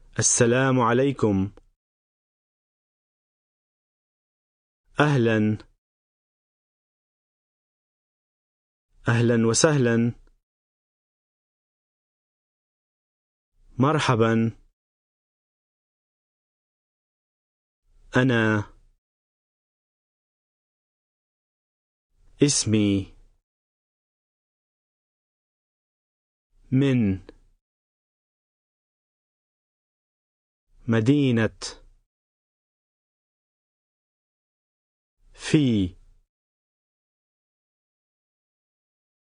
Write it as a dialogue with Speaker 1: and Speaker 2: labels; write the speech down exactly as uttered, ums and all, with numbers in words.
Speaker 1: السلام عليكم. أهلا. أهلا وسهلا. مرحبا. أنا اسمي من مدينة في